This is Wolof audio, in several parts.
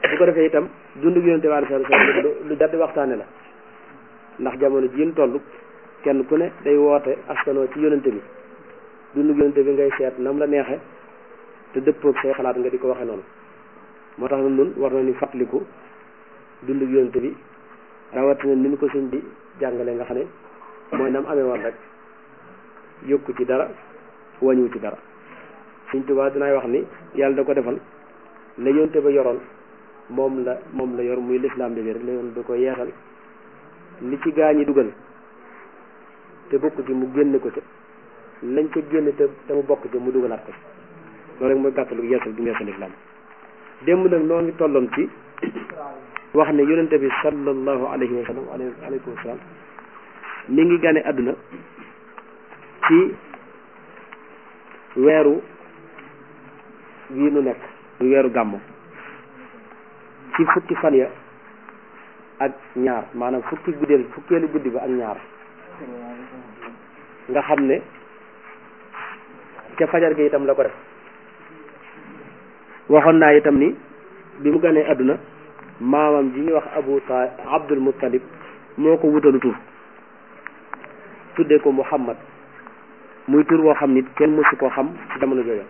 bu ko defee itam dundu yonente bi alayhi salaam lu jar di waxtaane la ndax jamono jiin toll kenn ku ne day woote askanoo ci yonente bi dundu yonente bi ngay seet nam la neexe te dëppoog say xalaat nga di ko waxe noonu moo tax nun war na ni fàttaliku dundu yonente bi rawatina ni ñu ko sëñ bi jàngale nga xam ne mooy nam amee woon rek yokku ci dara wañu ci dara Sëñ Tuubaa dinaay wax ni yàlla da ko defal la yonente ba yoroon moom la yor muy lislaam bi rek la yoon da ko yeesal li ci gaa ñi dugal te bokk ci mu génne ko ci lañ ca génne te mu bokk ci mu dugalaat ko ci loolu rek mooy gàttalu yeesal bi mu yeesal lislaam démb nag noo ngi tolloon ci wax ne yonente bi sallallahu alayhi wa sallam aleykum salaam mi ngi gane àdduna ci weeru wii nu nekk muy weeru gàmmu ci fukki fan ya ak ñaar maanaam fukkeelu guddi ba ak ñaar nga xam ne ca fajar gi itam la ko def waxoon naa itam ni bi mu ganee àdduna maamam ji ñuy wax Abdul Muttalib moo ko wutalu tur tuddee ko Muhammad muy tur woo xam nit kenn mësu koo xam ci jamono jooju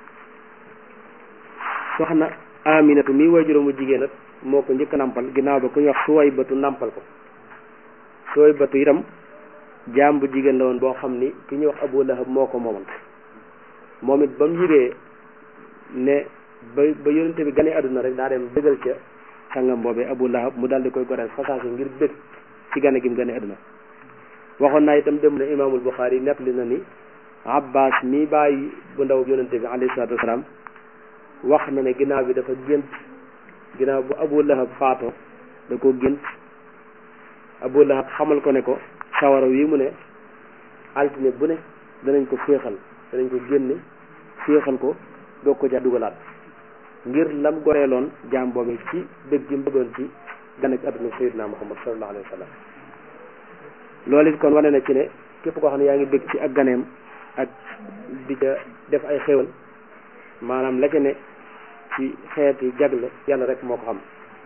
soxna Aminatu mi waajuram mu jigéen at moo ko njëkk nampal ginnaaw ba ku ñuy wax Suwaybatu nampal ko Suwaybatu itam jaam bu jigéen la woon boo xam ni ki ñuy wax Abu Lahab moo ko moomoon moom it ba mu yëgee ne ba yonente bi gane àdduna rek daa dem dëggal ca sangam boobee Abu Lahab mu daal di koy goreel fasaasi ngir bëgg ci gane gi mu gane àdduna waxoon naa itam dem na imaamul Buxaari nettali na ni Abbas mi bàyyi bu ndaw yonente bi alayhi salaatu wasalaam wax na ne ginnaaw bi dafa gént ginnaaw bu Abu Lahab faatoo da ko gént Abu Lahab xamal ko ne ko sawara wi mu ne altine bu ne danañ ko féexal danañ ko génne féexal ko doog ko ja dugalaat ngir lam goreeloon jaam boobu ci dëgg gi mu bëggoon ci gan ak àdduna Sayyidina Muhammad sallallahu alayhi wa sallam loolu it kon wane na ci ne képp koo xam ne yaa ngi bëgg ci ak ganeem ak di ca def ay xéwal maanaam la ca ne ci xeeti jagle yàlla rek moo ko xam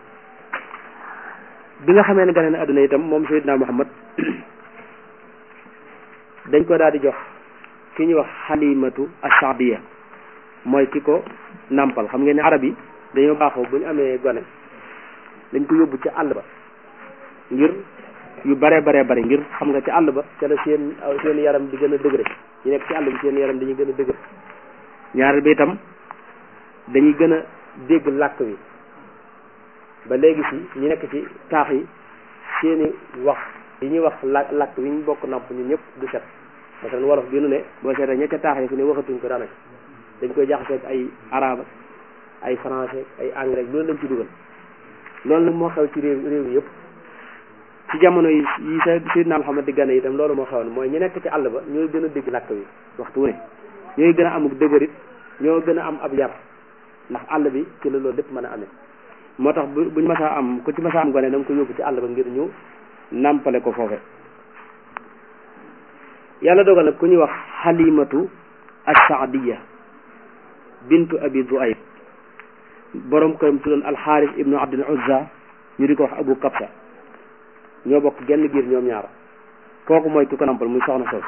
bi nga xamee ne gane na àdduna itam moom Sayyidina Muhammad dañ ko daal di jox ki ñuy wax Xalimatu Assaadiya mooy ki ko nàmpal xam ngeen ne arab yi dañoo baaxoo bu ñu amee gone dañ ko yóbbu ci àll ba ngir yu bare ngir xam nga ci àll ba ca la seen yaram di gën a dëgëre ñu nekk ci àll bi seen yaram dañuy gën a dëgër ñaareel bi itam dañuy gën a dégg làkk wi ba léegi si ñu nekk ci taax yi seeni wax yi ñuy wax làkk wi ñu bokk namp ñu ñëpp du set parce que wolof bi nu ne boo seetee ña ca taax yi fi ne waxatuñ ko daanaka dañ koy jaxasee ak ay arabe ay français ay anglais loolu lañ ci dugal loolu nag moo xew ci réew yëpp ci jamono yi Sayyidina Muhammad di gane itam loolu moo xewoon mooy ñu nekk ci àll ba ñooy gën a dégg làkk wi waxtu wu ne ñooy gën a amuk dëgërit ñoo gën a am ab yar ndax àll bi ci la loolu lépp mën a amee moo tax buñ masaa am ku ci masaa am gone da nga ko yóbbu ci àll ba ngir ñu nàmpale ko foofe yàlla dogal nag ku ñuy wax Xalimatu Assaadiya bintu Abi Duayb borom këram tuddoon Alxaaris ibnu Abdul Uzza ñu di ko wax Abu Kabsa ñoo bokk genn giir ñoom ñaar kooku mooy ki ko nampal muy soxna sos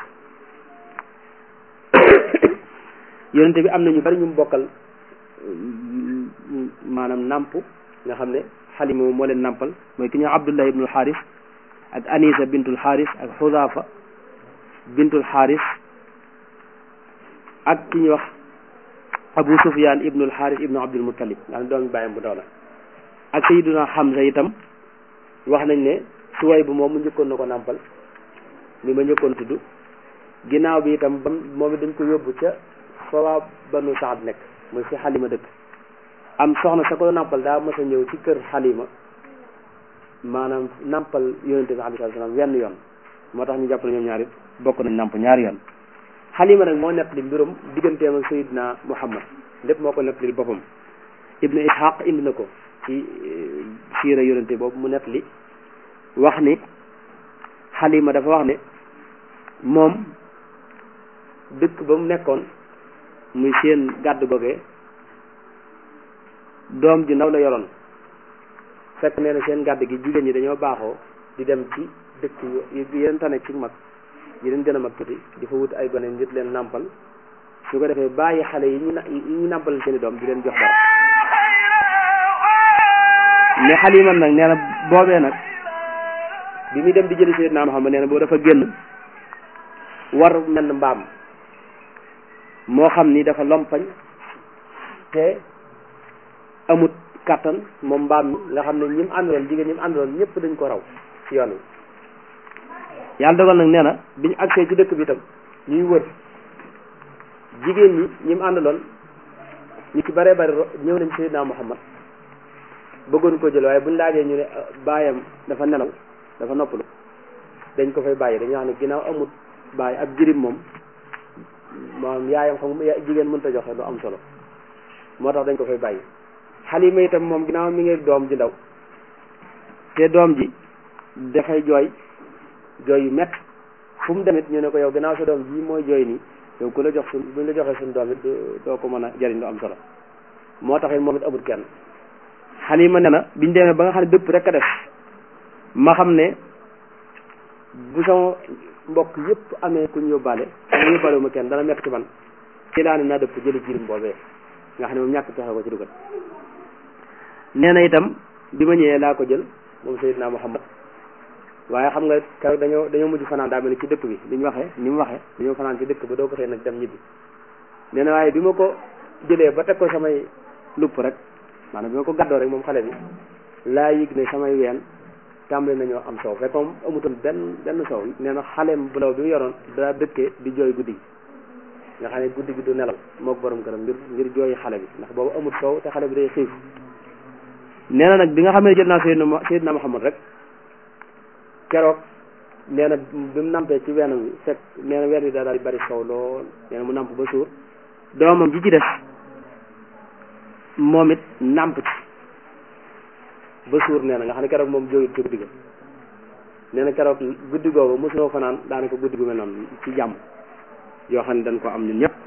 yonente bi am na ñu bari ñu bokkal maanaam namp nga xam ne Xalima moo leen nampal mooy ki ñuy wax Abdullah ibnul Xaaris ak Anisa bintul Xaaris ak Xudaafa bintul Xaaris ak ki ñuy wax Abu Sufyaan ibnul Xaaris ibnu Abdul Muttalib nga xam ne doomi bàyyam bu ndaw la ak Sayyiduna Hamza itam wax nañ ne Suwayb bu moom mu njëkkoon na ko nàmpal mi ma njëkkoon tudd ginnaaw bi itam ba moom it dañ ko yóbbu ca fa waa Banu Saad nekk muy fi Xalima dëkk am soxna sa ko nàmpal daa mës a ñëw ci kër Xalima maanaam nàmpal yonente bi alayhi salaam wenn yoon moo tax ñu jàppale ñoom ñaar it bokk nañ nàmp ñaari yoon Xalima nag moo nettali mbirum digganteem ak Sayyidina Muhammad lépp moo ko nettali boppam Ibnu Ishaq indi na ko ci siira yonente boobu mu nettali wax ni Xalima dafa wax ne moom dëkk ba mu nekkoon muy seen gàdd googee doom ji ndaw la yoroon fekk nee na seen gàdd gi jigéen ñi dañoo baaxoo di dem ci dëkk yi yeneen tane ci mag yi leen gën a mag tuuti di fa wut ay gone ngir leen nàmpal su ko defee bàyyi xale yi ñu nàmpal seen i doom di leen jox dara mais Xalima nag nee na boobee nag bi muy dem di jëli Seydina Muhammad nee na boo dafa génn war menn mbaam moo xam ni dafa lompañ te amut kàttan moom mbaam mi nga xam ne ñi mu àndaloon jigéen ñi mu àndaloon ñëpp dañ ko raw ci yoon wi yàlla dogal nag nee na biñu agsee ci dëkk bi itam ñuy wër jigéen ñi mu àndaloon ñu ci bare bari ñëw nañ Seydina Muhammad bëggoon ko jël waaye buñ laajee ñu ne baayam dafa nelaw dafa noppalu dañ ko fay bàyyi dañoo xam ne ginnaaw amut bàyyi ab jirim moom maanaam yaayam xam jigéen mënta joxe lu am solo moo tax dañ ko fay bàyyi Xalima itam moom ginnaaw mi ngi doom ji ndaw te doom ji dafay jooy yu mett fu mu demit ñu ne ko yow ginnaaw sa doom ji mooy jooy nii yow ku la jox buñ la joxee suñu doom it doo ko mën a jëriñ lu am solo moo tax it moom it amut kenn Xalima ne na biñ demee ba nga xam ne dëpp rek a def ma xam ne bu sama mbokk yëpp amee kuñ yóbbaale sama yóbbaale ma kenn dana mett ci man ci laa ne naa dëpp jëli jirim boobee nga xam ne moom ñàkk pexe ko ci dugal nee na itam bi ma ñëwee laa ko jël moom Seydina Muhammad waaye xam nga keroog dañoo mujj fanaan daa mel ni ci dëkk bi li ñu waxee ni mu waxee dañoo fanaan ci dëkk ba doo ko xëy nag dem ñibbi nee na waaye bi ma ko jëlee ba teg ko samay lupp rek maanaam bi ma ko gàddoo rek moom xale bi laa yëg ne samay ween tàmbali nañoo am soow fekk moom amutoon benn soow nee na xaleem bu ndaw bi mu yoroon daa dëkkee di jooy guddi gi nga xam ne guddi gi du nelaw mook borom këram ngir jooy xale bi ndax boobu amut soow te xale bi day xiif nee na nag bi nga xam ne jël naa Seydina Muhammad rek keroog nee na bi mu nampee ci weenam wi fekk nee na ween wi daal di bari soow lool nee na mu namp ba suur doomam ji ci des moom it namp ci ba suur nee na nga xam ne keroog moom jógit ci guddi ga nee na keroog guddi googu mosunoo fanaan daanaka guddi gu mel noonu ci jàmm yoo xam ne dañ ko am ñun ñëpp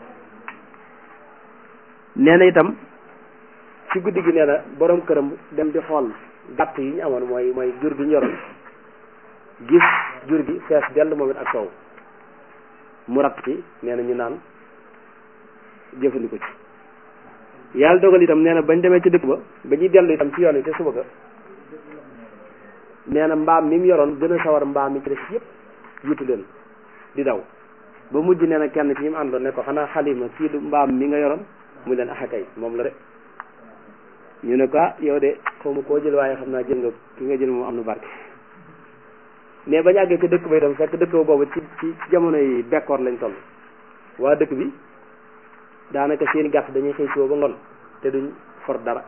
nee na itam ci guddi gi nee na borom këram dem di xool gàtt yi ñu amoon mooy jur gi ñu yoroon gis jur gi fees dell moom it ak soow mu ratt ci nee na ñu naan jëfandiku ci yàlla dogal itam nee na bañ demee ci dëkk ba ñuy dellu itam ci yoon yi te suba ga nee na mbaam mi mu yoroon gën a sawar mbaam mi ci des yëpp jiitu leen di daw ba mujj nee na kenn ci ñi mu àndoon ne ko xanaa Xalima kii du mbaam mi nga yoroon mu leen axakay moom la de ñu ne ko yow de xaw ma koo jël waaye xam naa jël nga ki nga jël moom am na barke mais bañ àggee ci dëkk ba itam fekk dëkk ba boobu ci jamono yi bekkoor lañ toll waa dëkk bi daanaka seen gàtt dañuy xëy soo ba ngoon te duñ for dara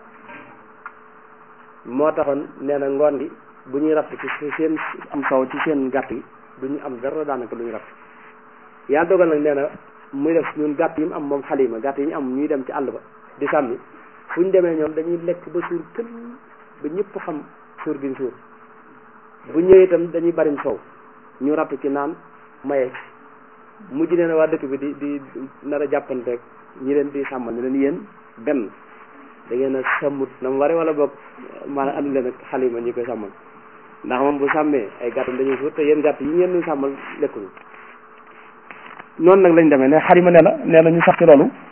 moo taxoon nee na ngoon gi bu ñuy ratt ci seen am soow ci seen gàtt yi duñu am dara daanaka duñu ratt yàlla dogal nag nee na muy def ñun gàtt yi mu am moom Xalima gàtt yi ñu am ñuy dem ci àll ba di sàmmi fu ñu demee ñoom dañuy lekk ba suur kël ba ñëpp xam suur giñ suur bu ñëwee itam dañuy bariñ soow ñu ratt ci naan maye mujj nee na waa dëkk bi di nar a jàppanteeg ñi leen di sàmmal ne leen yéen benn da ngeen a sàmmut na mu ware wala boog maanaam andi leen ak Xalima ñi koy sàmmal ndax moom bu sàmmee ay gàttam dañuy suur te yéen gàtt yi ngeen di sàmmal lekkuñu noonu nag lañ demee ne Xalima nee na ñu sax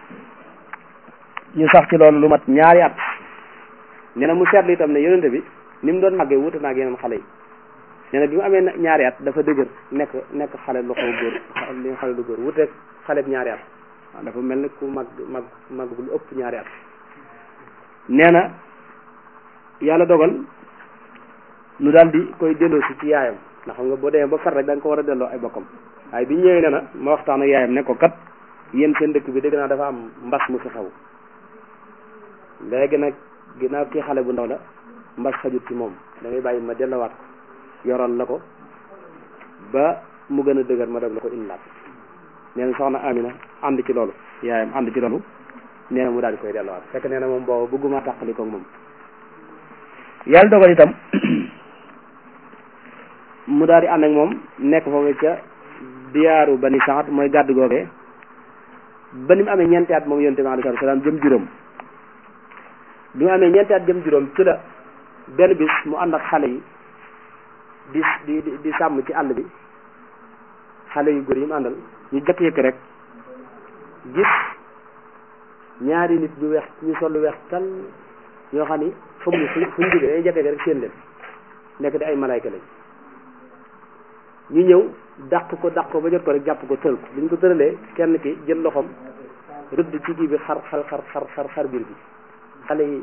ci loolu lu mat ñaari at nee na mu seetlu itam ne yonente bi ni mu doon màggee wuute naag yeneen xale yi nee na bi mu amee ñaari at dafa dëgër nekk xale lu xaw góor li xale lu góor wuuteeg xale bi ñaari at waaw dafa mel ni ku mag bu lu ëpp ñaari at nee na yàlla dogal nu daal di koy delloo si ci yaayam ndax xam nga boo demee ba far rek da nga ko war a delloo ay bokkam waaye bi ñëwee nee na ma waxtaan ak yaayam ne ko kat yéen seen dëkk bi dégg naa dafa am mbas mu fi xew léegi nag ginnaaw kii xale bu ndaw la mbas xajut ci moom da ngay bàyyi ma dellowaat ko yoral la ko ba mu gën a dëgër ma dog la ko indilaat nee na soxna Amina ànd ci loolu yaayam ànd ci loolu nee na mu daal di koy dellowaat fekk nee na moom boobu bëgguma tàqali ko moom yàlla dogal itam mu daal di ànd ak moom nekk foofu ca diyaaru Bani Saad mooy gàddu googee ba ni mu amee ñeenti at moom yonent bi alayhi salaam jëm juróom bi mu amee ñeenti at jëm juróom ci la benn bis mu ànd ak xale yi di sàmm ci àll bi xale yu góor yi mu àndal ñu jëkk-yëkk rek gis ñaari nit ñu weex ñu sol lu weex tal ñoo xam ni xamuñu fu ñu jógee dañuy jëkk rek seen leen nekk di ay malayka lañ ñu ñëw dàq ko ba jot ko rek jàpp ko tël ko bi ñu ko tëralee kenn ki jël loxoom rëdd ci kii bi xar biir bi xale yi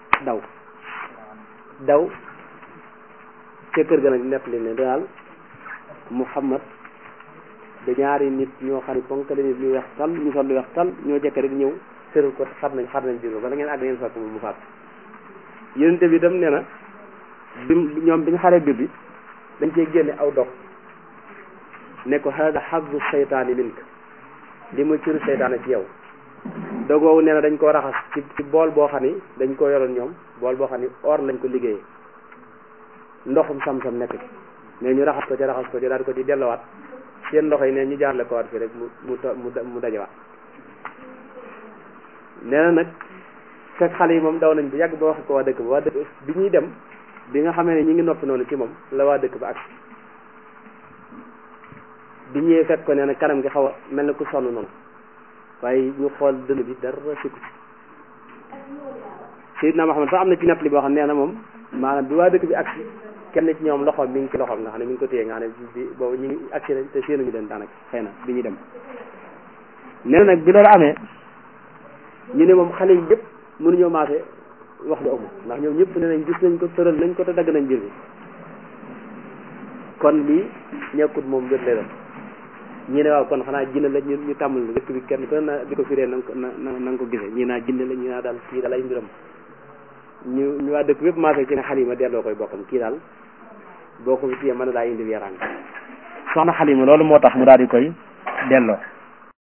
daw ca kër ga nag nepp li ne daal Muhammad da ñaari nit ñoo xam ne ponkale nit ñu weex tal ñu sol lu weex tal ñoo jekk rek ñëw tëral ko xar nañ biir ba bala ngeen àgg ngeen fekk mu faat yonente bi itam nee na ñoom bi ñu xaree biir bi dañ cee génne aw dog ne ko hada xazu seytaani mink li muy cëru seytaane ci yow dogoowu nee na dañ koo raxas ci bool boo xam ni dañ koo yoroon ñoom bool boo xam ni or lañ ko liggéeyee ndoxum sam-sam nekk ci mais ñu raxas ko ci daal ko ci dellowaat seen ndox yi ne ñu jaarle ko waat fii rek mu dajewaat nee na nag fekk xale yi moom daw nañ bu yàgg ba wax ko waa dëkk bi ñuy dem bi nga xamee ne ñu ngi noppi noonu ci moom la waa dëkk ba ak bi ñëwee fekk ko nee na kanam gi xaw a mel na ku sonn noonu waaye ñu xool dënn bi dara sikku ci Seydina Muhammad sax am na ci nettali boo xam nee na moom maanaam bi waa dëkk bi agsi kenn ci ñoom loxoom mi ngi ci loxoom nga xam ne mi ngi ko téye nga xam ne bi boobu ñu ngi agsi nañ te séenuñu leen daanaka xëy na bi ñuy dem nee na nag bi loolu amee ñu ne moom xale yi yëpp mënuñoo maase wax lu amul ndax ñoom ñëpp ne nañ gis nañ ko tëral nañ ko te dagg nañ biir bi kon lii ñekkut moom wér lay doon ñi ne waaw kon xanaa jinne la ñu tàmmal dëkk bi kenn ku ne di ko firee na nga ko gisee ñii naa jinne la ñi naa daal kii daal ay mbiram ñu waa dëkk bépp maase ci ne Xalima delloo koy bokkam kii daal boo ko fi téye mën na daa indi yaraan soxna Xalima loolu moo tax mu daal di koy delloo